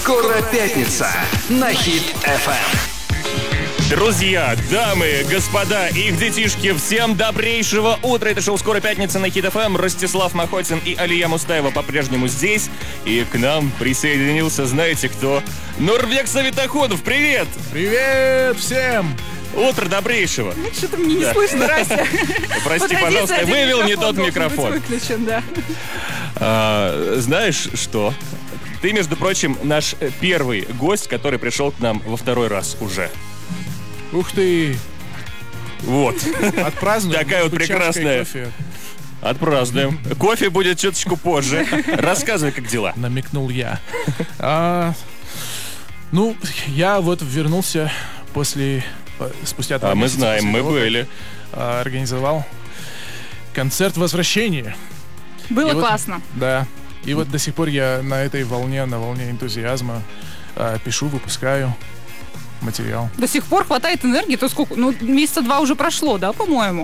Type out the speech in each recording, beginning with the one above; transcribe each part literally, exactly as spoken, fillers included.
Скоро пятница на Хит эф эм. Друзья, дамы, господа и их детишки, всем добрейшего утра. Это шоу «Скоро пятница» на Хит эф эм. Ростислав Махотин и Алия Мустаева по-прежнему здесь. И к нам присоединился, знаете кто? Нурбек Савитахунов. Привет! Привет всем! Утро добрейшего. Ну, что-то мне не слышно, Растя. Прости, пожалуйста, вывел не тот микрофон. Выключен, да. А, знаешь что? Ты, между прочим, наш первый гость, который пришел к нам во второй раз уже. Ух ты! Вот. Отпразднуем. Такая вот прекрасная. Отпразднуем. Кофе будет чуточку позже. Рассказывай, как дела. Намекнул я. А, ну, я вот вернулся после... Спустя два А мы месяца знаем, после мы того, были. а, организовал концерт возвращения. Было И классно. Вот, да. И вот до сих пор я на этой волне, на волне энтузиазма а, пишу, выпускаю материал. До сих пор хватает энергии. То сколько? Ну, месяца два уже прошло, да, по-моему?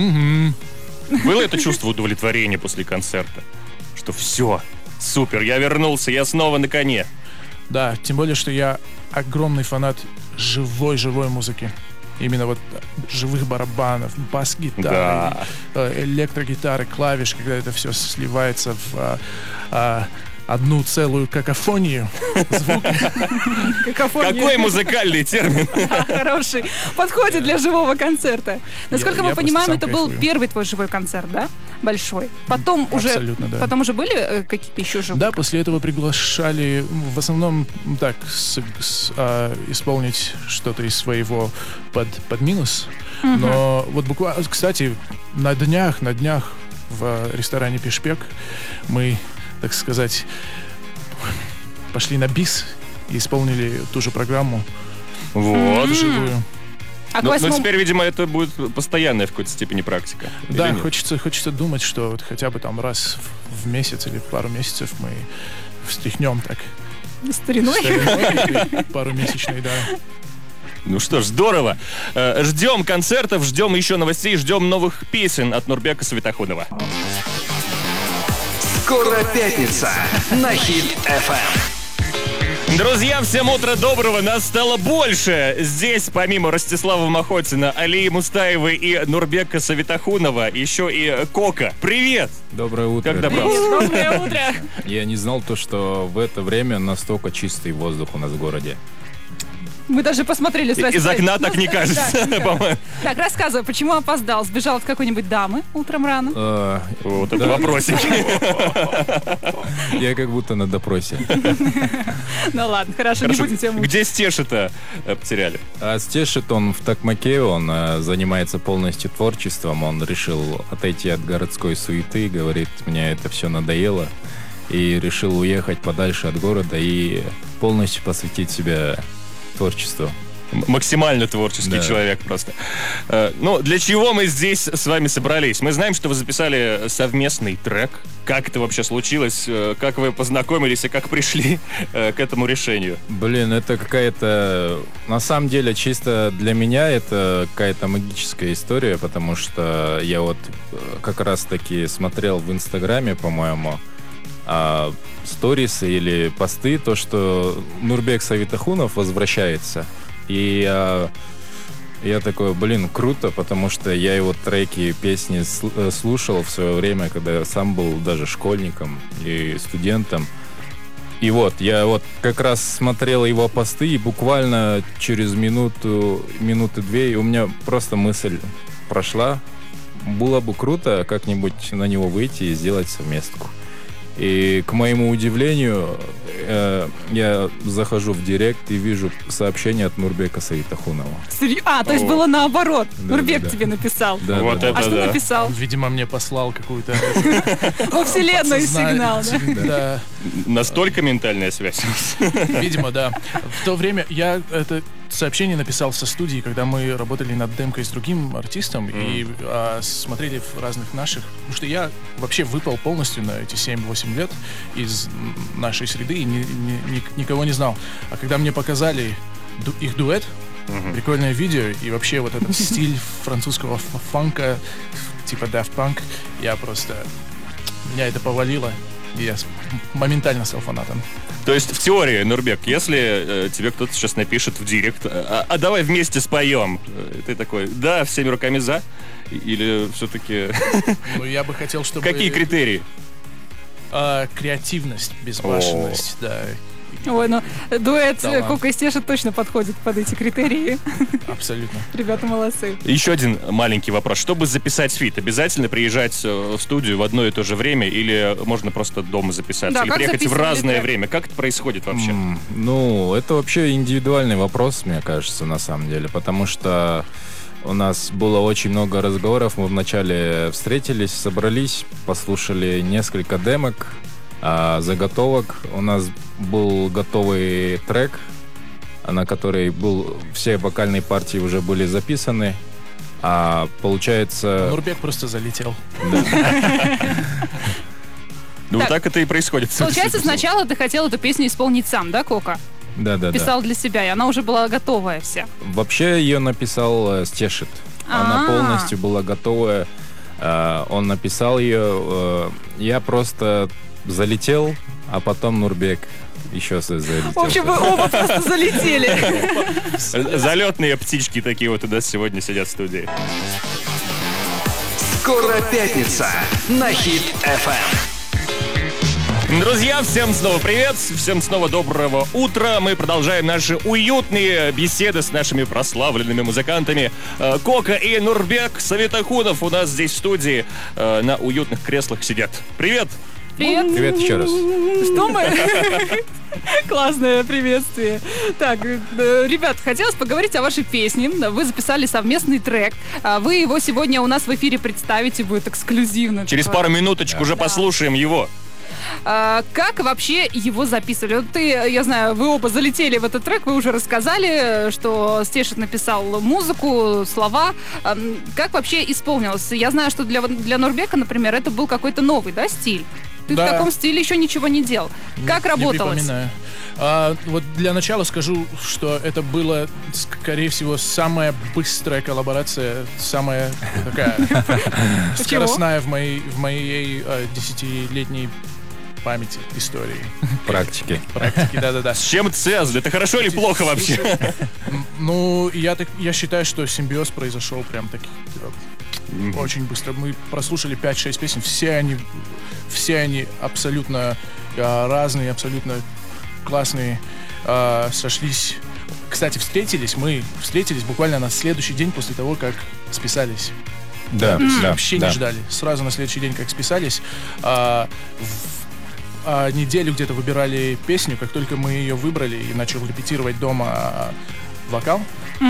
Угу. Было это чувство удовлетворения после концерта? Что все, супер, я вернулся, я снова на коне. Да, тем более, что я огромный фанат живой-живой музыки. Именно вот живых барабанов, бас-гитары, Да. электрогитары, клавиш, когда это все сливается в а, а, одну целую какофонию звука. Какофония. Какой музыкальный термин. Да, хороший. Подходит для живого концерта. Насколько Я- мы я понимаем, просто это сам был кайфую. первый твой живой концерт, да? Большой. Потом уже... Абсолютно, да. Потом уже были э, какие-то еще живые? Да, после этого приглашали в основном так с- с- а, исполнить что-то из своего под, под минус. Но вот буквально, кстати, на днях, на днях в ресторане Пешпек мы, так сказать, пошли на бис и исполнили ту же программу Вот. живую. А к Ну, восьмому- ну, теперь, видимо, это будет постоянная в какой-то степени практика. Или Да, нет? хочется, хочется думать, что вот хотя бы там раз в, в месяц или пару месяцев мы встряхнем так. Стариной? Стариной, парумесячной, да. Ну что ж, здорово. Э, Ждем концертов, ждем еще новостей, ждем новых песен от Нурбека Савитахунова. Скоро пятница на Хит эф эм. Друзья, всем утро доброго, нас стало больше. Здесь, помимо Ростислава Махотина, Алии Мустаевой и Нурбека Савитахунова, еще и Кока. Привет! Доброе утро. Как добрался? Доброе утро. Я не знал то, что в это время настолько чистый воздух у нас в городе. Мы даже посмотрели с Васей. Из окна так не Да, кажется, да. по-моему. Так, рассказывай, почему опоздал? Сбежал от какой-нибудь дамы утром рано? Э, Вот это Да. вопросик. Я как будто на допросе. Ну ладно, хорошо, не Хорошо, будем тебя мучить. где Стеши-то э, потеряли? А Стешит он в Токмаке, он э, занимается полностью творчеством. Он решил отойти от городской суеты, говорит, мне это все надоело. И решил уехать подальше от города и полностью посвятить себя творчеству. М- Максимально творческий Да. человек просто. Э, Ну, для чего мы здесь с вами собрались? Мы знаем, что вы записали совместный трек. Как это вообще случилось? Э, Как вы познакомились и как пришли э, к этому решению? Блин, это какая-то... На самом деле, чисто для меня это какая-то магическая история, потому что я вот э, как раз-таки смотрел в Инстаграме, по-моему, а, сторисы или посты, то, что Нурбек Савитахунов возвращается. И а, я такой, блин, круто, потому что я его треки, песни сл- э, слушал в свое время, когда я сам был даже школьником и студентом. И вот, я вот как раз смотрел его посты, и буквально через минуту, минуты две, и у меня просто мысль прошла. Было бы круто как-нибудь на него выйти и сделать совместку. И, к моему удивлению, э, я захожу в директ и вижу сообщение от Нурбека Савитахунова. Серьё- А, то есть О. было наоборот. Да, Нурбек да, да. тебе написал. Да, Вот да, это А что да. написал? Видимо, мне послал какую-то... Во вселенную сигнал, да? Да, Настолько ментальная связь. видимо, да. В то время я это сообщение написал со студии, когда мы работали над демкой с другим артистом и а, смотрели в разных наших... Потому что я вообще выпал полностью на эти семь-восемь лет из м, нашей среды и ни- ни- ни- никого не знал. А когда мне показали ду- их дуэт, прикольное видео, и вообще вот этот стиль французского ф- фанка, типа Daft Punk, я просто... Меня это повалило. И я с- моментально стал фанатом. То есть в теории, Нурбек, если э, тебе кто-то сейчас напишет в директ, а, а давай вместе споем, э, ты такой, да, всеми руками за? Или все-таки... Ну, я бы хотел, чтобы... Какие критерии? А, креативность, безбашенность, да. Ой, ну дуэт Талант. Кока и Стеша точно подходит под эти критерии. Абсолютно. Ребята молодцы. Еще один маленький вопрос. Чтобы записать фит, обязательно приезжать э, в студию в одно и то же время или можно просто дома записаться? Да, или как приехать в записывали разное трек? время? Как это происходит вообще? М, Ну, это вообще индивидуальный вопрос, мне кажется, на самом деле, потому что у нас было очень много разговоров. Мы вначале встретились, собрались, послушали несколько демок, а, заготовок. У нас был готовый трек, на который был, все вокальные партии уже были записаны. А получается... Нурбек просто залетел. Ну, Так. так это и происходит. Получается, сначала ты хотел эту песню исполнить сам, да, Кока? Да-да-да. Писал для себя, и она уже была готовая вся. Вообще ее написал э, Стешит. Она А. полностью была готовая. Э, он написал ее. э, Я просто залетел, а потом Нурбек еще залетел. В общем, вы оба просто залетели. Залетные птички такие вот у нас сегодня сидят в студии. Скоро пятница на Хит эф эм. Друзья, всем снова привет, всем снова доброго утра. Мы продолжаем наши уютные беседы с нашими прославленными музыкантами. Э, Кока и Нурбек Савитахунов у нас здесь в студии э, на уютных креслах сидят. Привет! Привет. Привет еще раз. Что мы? Классное приветствие. Так, э, ребят, хотелось поговорить о вашей песне. Вы записали совместный трек. А Вы его сегодня у нас в эфире представите, будет эксклюзивно. Через такое. пару минуточек уже послушаем его. А, Как вообще его записывали? Вот ты, я знаю, вы оба залетели в этот трек, вы уже рассказали, что Стешит написал музыку, слова. А, м, Как вообще исполнилось? Я знаю, что для, для Нурбека, например, это был какой-то новый, да, стиль? Ты Да. в таком стиле еще ничего не делал. Как Не работалось? припоминаю. А, вот для начала скажу, что это было, скорее всего, самая быстрая коллаборация, самая такая скоростная в моей, в моей а, десятилетней памяти, истории, Практики. практики, да-да-да. С чем это связано? Это хорошо или плохо вообще? М, Ну, я, так, я считаю, что симбиоз произошел прям таки э, очень быстро. Мы прослушали пять-шесть песен, все они, все они абсолютно э, разные, абсолютно классные, э, сошлись. Кстати, встретились мы, встретились буквально на следующий день после того, как списались. Да, да, Вообще да. не ждали. Сразу на следующий день, как списались, а, в- а, неделю где-то выбирали песню. Как только мы ее выбрали и начал репетировать дома а, вокал,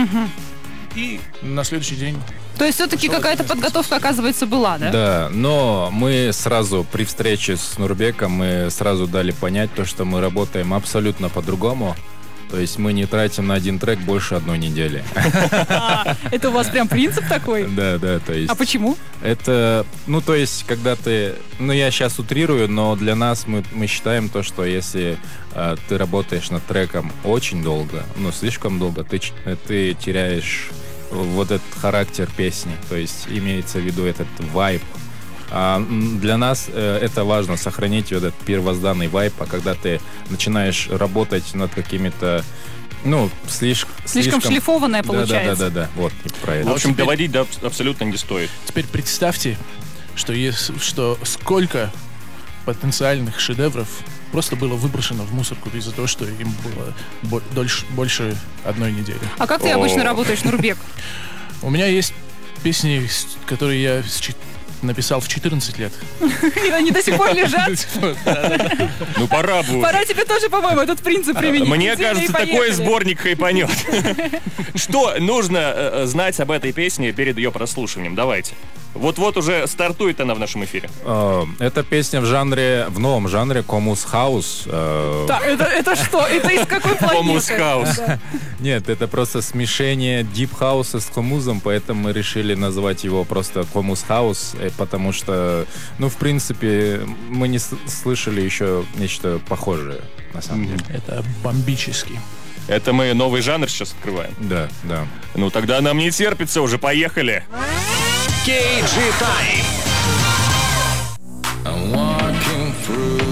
и на следующий день... То есть все-таки Пошел какая-то один из подготовка, оказывается, была, да? Да, но мы сразу при встрече с Нурбеком мы сразу дали понять то, что мы работаем абсолютно по-другому. То есть мы не тратим на один трек больше одной недели. А, Это у вас прям принцип такой? Да, да, то есть... А почему? Это, ну, то есть, когда ты, ну, я сейчас утрирую, но для нас мы, мы считаем то, что если э, ты работаешь над треком очень долго, ну, слишком долго, ты, ч- ты теряешь вот этот характер песни, то есть имеется в виду этот вайб. А м, для нас э, это важно, сохранить вот этот первозданный вайб, а когда ты начинаешь работать над какими-то, ну, слишком... Слишком шлифованная Да, получается. да, да, да, да, вот, про это. В общем, теперь- доводить до абс- абсолютно не стоит. Теперь представьте, что, ес- что сколько потенциальных шедевров просто было выброшено в мусорку из-за того, что им было бо- дольше, больше одной недели. А как ты О. обычно работаешь, Нурбек? У меня есть песни, с- которые я с чет- написал в четырнадцать лет. И они до сих пор лежат. Ну, пора будет. Пора тебе тоже, по-моему, этот принцип применить. Мне Действительно, кажется, и такой поехали. сборник хайпанет. Что нужно э, знать об этой песне перед ее прослушиванием? Давайте. Вот-вот уже стартует она в нашем эфире. Э, Эта песня в жанре, в новом жанре комус хаус. э, Так, это, это что? Это из какой планеты? Комус хаус. Да. Нет, это просто смешение дип хауса с комузом, поэтому мы решили назвать его просто комус хаус, э, потому что, ну, в принципе, мы не с- слышали еще нечто похожее, на самом деле. Это бомбический. Это мы новый жанр сейчас открываем. Да, да. Ну, тогда нам не терпится уже. Поехали. кей джи Time. I'm walking through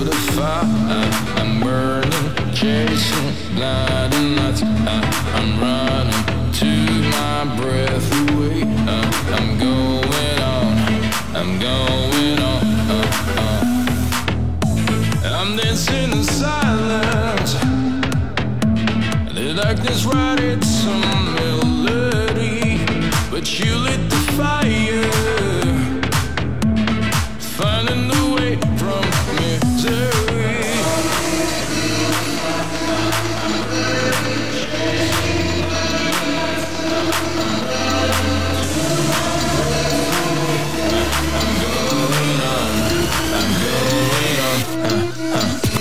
fire. Uh, I'm burning, chasing blinding lights. Uh, I'm running to my breath away. Uh, I'm going on, I'm going on. Uh, uh. I'm dancing in silence. The darkness writes some melody, but you lit the fire, finding the way from misery. I'm going on, I'm going on. Uh, uh.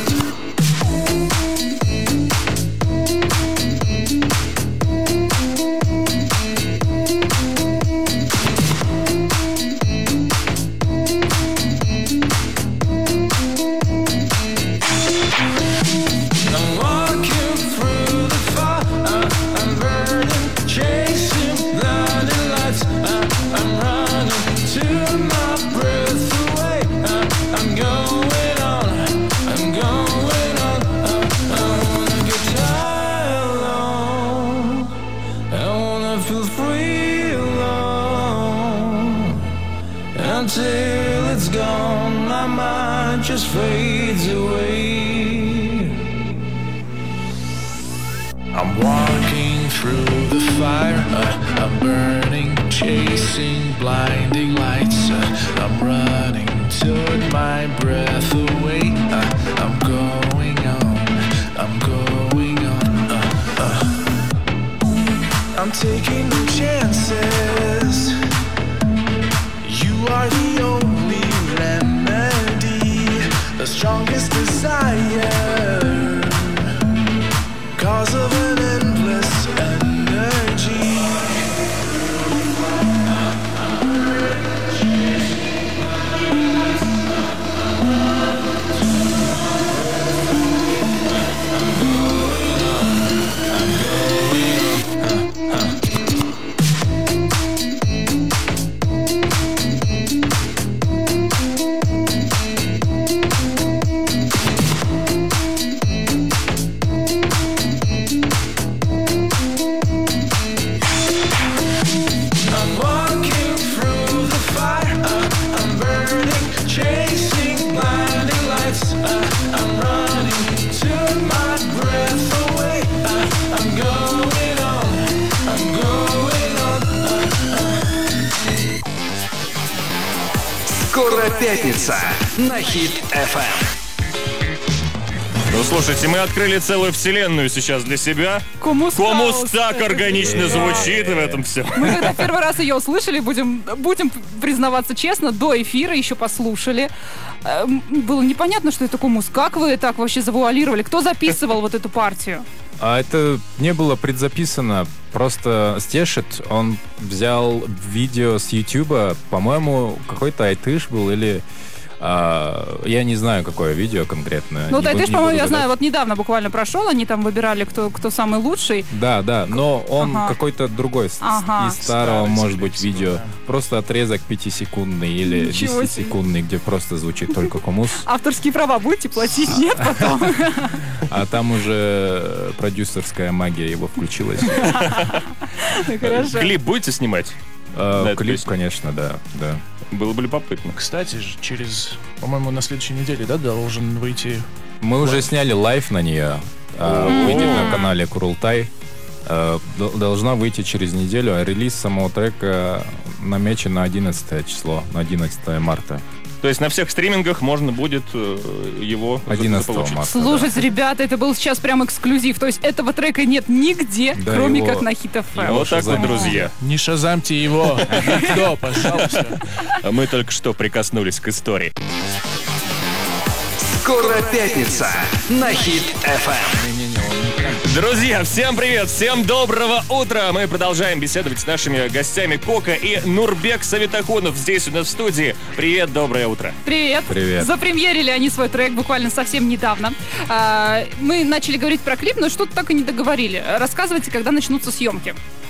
Until it's gone, my mind just fades away. I'm walking through the fire, uh, I'm burning, chasing blinding lights. uh, I'm running, took my breath away. uh, I'm going on, I'm going on. uh, uh. I'm taking no chances. You are the only remedy, the strongest desire, cause of an endless energy. Скоро пятница на Хит эф эм. Ну, слушайте, мы открыли целую вселенную сейчас для себя. Комус Комус хаус. так органично звучит в этом всем. Мы когда первый раз ее услышали, будем, будем признаваться честно, до эфира еще послушали. Эм, Было непонятно, что это комус. Как вы так вообще завуалировали? Кто записывал вот эту партию? А это не было предзаписано, просто Стешет, он взял видео с Ютуба, по-моему, какой-то айтыш был или... А, я не знаю, какое видео конкретно. Ну, не айтыш, буду- не по-моему, буду я гадать. знаю, вот недавно буквально прошел, они там выбирали, кто, кто самый лучший. Да, да, но он Ага. какой-то другой, с- Ага. из старого, Старый, может скорее быть, всего, видео. да. Просто отрезок пятисекундный или Ничего себе. десятисекундный, где просто звучит только комус. Авторские права будете платить? Нет, потом. А там уже продюсерская магия его включилась. Хорошо. Клип будете снимать? А, Да, это Клип, песня. конечно, да, да. Было бы любопытно. Кстати же, через, по-моему, на следующей неделе, да, должен выйти... Мы уже сняли лайв на нее. а, Выйдет на канале Курултай. А, д- Должна выйти через неделю, а релиз самого трека намечен на одиннадцатое число, на одиннадцатое марта. То есть на всех стримингах можно будет э, его за- одиннадцатого заполучить. марта. Слушайте, ребята, это был сейчас прям эксклюзив. То есть этого трека нет нигде, Да, кроме его- как на Хит эф эм. Вот так вот, Шазам. друзья. Не шазамьте его! Никто, пожалуйста. А мы только что прикоснулись к истории. Скоро пятница на Хит эф эм. Друзья, всем привет, всем доброго утра. Мы продолжаем беседовать с нашими гостями Кока и Нурбек Савитахунов здесь у нас в студии. Привет, доброе утро. Привет. Привет. Запремьерили они свой трек буквально совсем недавно. А, мы начали говорить про клип, но что-то так и не договорили. Рассказывайте, когда начнутся съемки.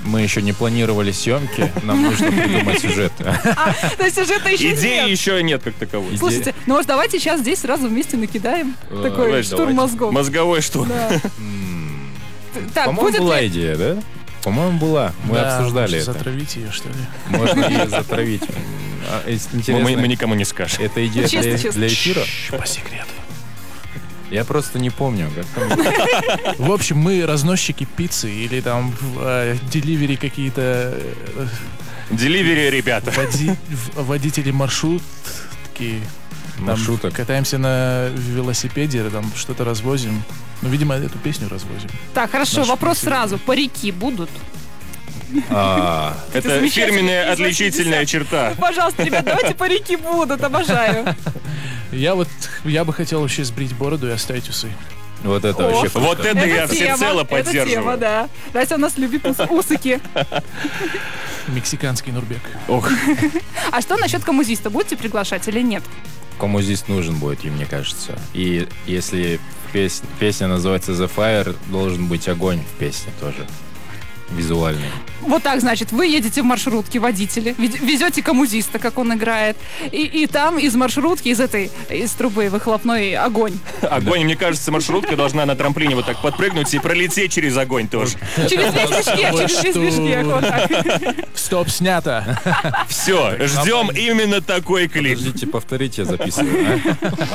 Мы еще не планировали съемки, нам нужно придумать сюжет. То есть сюжета еще Идеи нет. еще нет как таковой. Слушайте, ну может давайте сейчас здесь сразу вместе накидаем Э, такой Давайте, штурм давайте. мозгов. Мозговой штурм. Да. Так, По-моему, будет была ли... идея, да? По-моему, была. Мы Да, обсуждали может, это. затравить ее, что ли? Можно ее затравить. А, если Мы, интересно, мы- мы никому не скажем. это идея Ну, честно, для, честно. для эфира? По секрету. Я просто не помню, как там. В общем, мы разносчики пиццы или там э, деливери какие-то э, Деливери, ребята. води- в- водители маршрут такие. Там Маршруток. катаемся на велосипеде, там что-то развозим. Ну, видимо, эту песню развозим. Так, хорошо, Наш вопрос песен. сразу. Парики будут? А, Это замечательно, фирменная из отличительная восьмидесятых. черта. Пожалуйста, ребят, давайте парики будут, обожаю. Я вот, я бы хотел вообще сбрить бороду и оставить усы. вот это О, вообще круто. Вот это я тема, всецело это тема, поддерживаю. да. Настя у нас любит ус- усыки. Мексиканский Нурбек. Ох, А что насчет коммузиста? Будете приглашать или нет? Кому здесь нужен будет, и мне кажется. И если пес- песня называется The Fire, должен быть огонь в песне тоже. Визуальный. Вот так, значит, вы едете в маршрутке, водители, вез- везете коммузиста, как он играет, и, и там из маршрутки, из этой, из трубы выхлопной огонь. огонь, мне кажется, маршрутка должна на трамплине вот так подпрыгнуть и пролететь через огонь тоже. Через весь Бишкек, Вот через весь что. Бишкек, вот так. Стоп, снято. Все, ждем именно такой клип. Подождите, повторите, я записываю. а?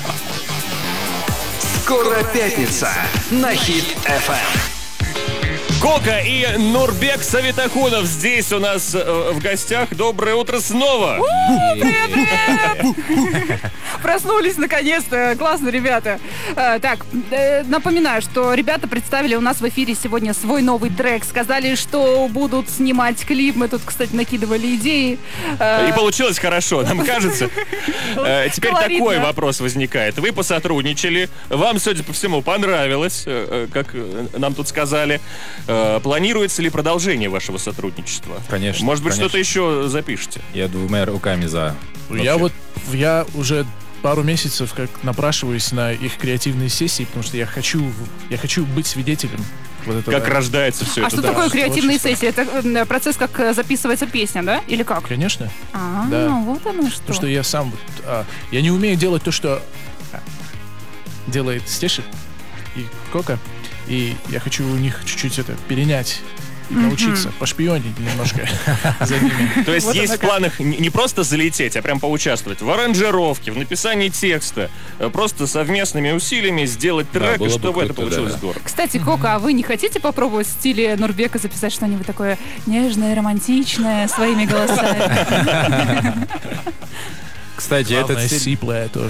Скоро пятница на Хит эф эм. Кока и Нурбек Савитахунов здесь у нас э, в гостях. Доброе утро снова. Проснулись наконец-то. Классно, ребята. Э, Так, э, напоминаю, что ребята представили у нас в эфире сегодня свой новый трек. Сказали, что будут снимать клип. Мы тут, кстати, накидывали идеи. Э, И получилось хорошо, нам кажется. Э, Теперь Колоритно. такой вопрос возникает. Вы посотрудничали, вам, судя по всему, понравилось, э, э, как э, нам тут сказали. Э, Планируется ли продолжение вашего сотрудничества? Конечно, Может быть, конечно. что-то еще запишете? Я двумя руками за. Я вот, я уже пару месяцев как напрашиваюсь на их креативные сессии, потому что я хочу, я хочу быть свидетелем вот этого. Как рождается все А это? что да, такое креативные творчество. сессии? Это э, процесс, как э, записывается песня, да? Или как? Конечно. А, Да. вот оно что. Потому что я сам, вот, а, я не умею делать то, что а, делает Стеши и Кока, и я хочу у них чуть-чуть это перенять и научиться, пошпионить немножко за ними. То есть Вот есть оно в как. планах не не просто залететь, а прям поучаствовать в аранжировке, в написании текста, э, просто совместными усилиями сделать Да, трек, и было бы чтобы это круто, получилось да. здорово. Кстати, Кока, а вы не хотите попробовать в стиле Нурбека записать что-нибудь такое нежное, романтичное, своими голосами? Кстати, этот Главное, стиль, сиплое тоже.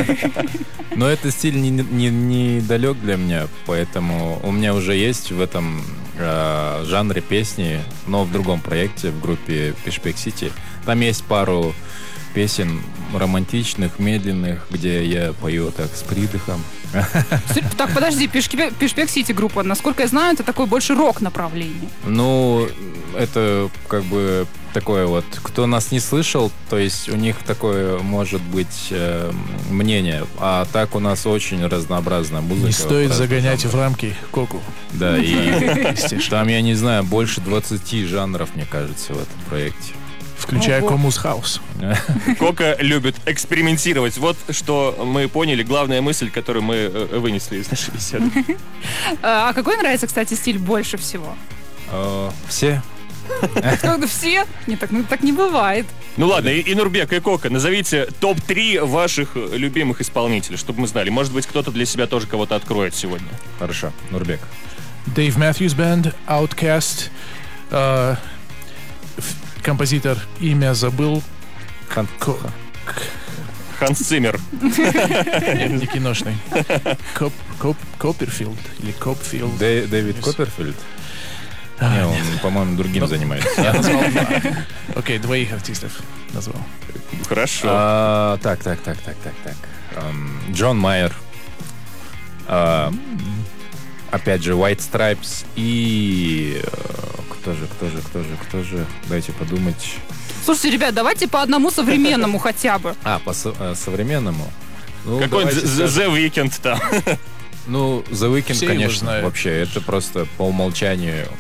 но этот стиль не, не, не далек для меня, поэтому у меня уже есть в этом э, жанре песни, но в другом проекте, в группе Пишпек Сити. Там есть пару песен романтичных, медленных, где я пою так с придыхом. Су- Так, подожди, Пешпек Пешпек Сити группа, насколько я знаю, это такое больше рок направление. Ну, это как бы такое вот, кто нас не слышал, то есть у них такое может быть э, мнение, а так у нас очень разнообразная музыка. Не стоит разных загонять в жанров. рамки Коку. Да, и Стеши. там, я не знаю, больше двадцати жанров, мне кажется, в этом проекте. Включая Ого. Комус Хаус. Кока любит экспериментировать. Вот что мы поняли, главная мысль, которую мы э, вынесли из нашей беседы. А а какой нравится, кстати, стиль больше всего? Э, Все? Когда все? Нет, так, ну, так не бывает. Ну ладно, и, и Нурбек, и Кока, назовите топ три ваших э, любимых исполнителей, чтобы мы знали. Может быть, кто-то для себя тоже кого-то откроет сегодня. Хорошо, Нурбек. Дэйв Мэтьюс Бэнд, Outkast, э, ф- композитор, имя забыл. Хан- Ко- Ханс Циммер. Нет, не киношный. Коп, Коп, Копперфилд или Копфилд. Дэ- Дэвид Копперфильд? Не, он, по-моему, другим занимается. Я назвал два. Окей, двоих артистов назвал. Хорошо. А, Так, так, так, так, так, так. Эм, Джон Майер. А, Опять же, White Stripes и... э, Кто же, кто же, кто же, кто же? Дайте подумать. Слушайте, ребят, давайте по одному современному хотя бы. А, по со- э, современному? Ну, Какой-нибудь давайте The скажем. The Weeknd там. Ну, The Weeknd, Все его конечно, знают. вообще, это просто по умолчанию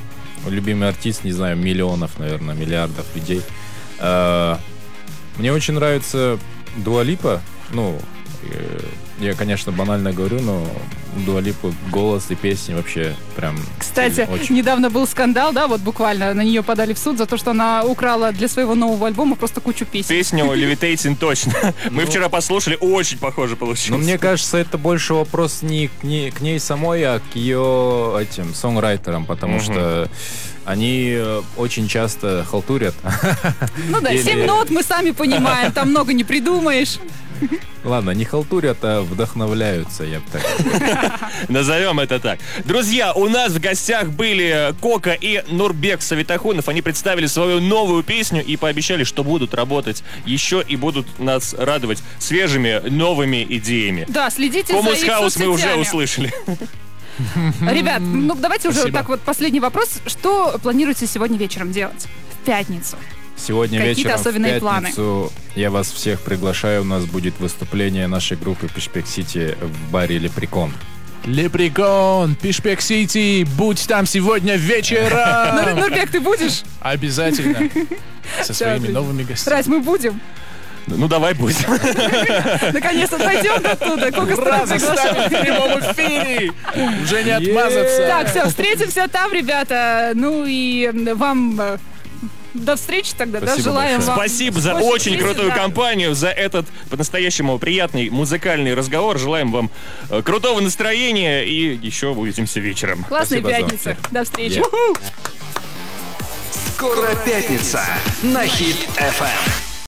любимый артист, не знаю, миллионов, наверное, миллиардов людей. Э, Мне очень нравится Дуа Липа. Ну, э, я, конечно, банально говорю, но у Дуа Липы голос и песни вообще прям... Кстати, очень... недавно был скандал, да, вот буквально на нее подали в суд за то, что она украла для своего нового альбома просто кучу песен. Песню Levitating точно. Мы вчера послушали, очень похоже получилось. Но мне кажется, это больше вопрос не к ней, к ней самой, а к ее этим сонграйтерам, потому Мгм. что они э, очень часто халтурят. Ну да, Или- семь нот мы сами понимаем, там много не придумаешь. Ладно, не халтурят, а вдохновляются, я бы так. Назовем это так. Друзья, у нас в гостях были Кока и Нурбек Савитахунов. Они представили свою новую песню и пообещали, что будут работать еще и будут нас радовать свежими новыми идеями. Да, следите за Комус их Хаус мы уже соцсетями. услышали. Ребят, ну давайте уже Спасибо. так вот последний вопрос. Что планируете сегодня вечером делать? В пятницу. Сегодня Какие-то вечером особенные в пятницу я вас всех приглашаю. У нас будет выступление нашей группы Пишпек Сити в баре Лепрекон. Лепрекон, Пишпек Сити, будь там сегодня вечером. Нур- Нурбек, ты будешь? Обязательно. Со своими отлично. новыми гостями. Рать, мы будем. Ну давай будем. Наконец-то дойдем оттуда. Кока стран приглашает. в прямом эфире. Уже не отмазаться. Так, все, встретимся там, ребята. Ну и вам э, до встречи тогда, да? Спасибо Желаем большое. вам. Спасибо за больше очень песен, крутую да. компанию, за этот по-настоящему приятный музыкальный разговор. Желаем вам э, крутого настроения и еще увидимся вечером. Классной Спасибо за пятницы. всех. До встречи. Yeah. Скоро пятница на Хит эф эм.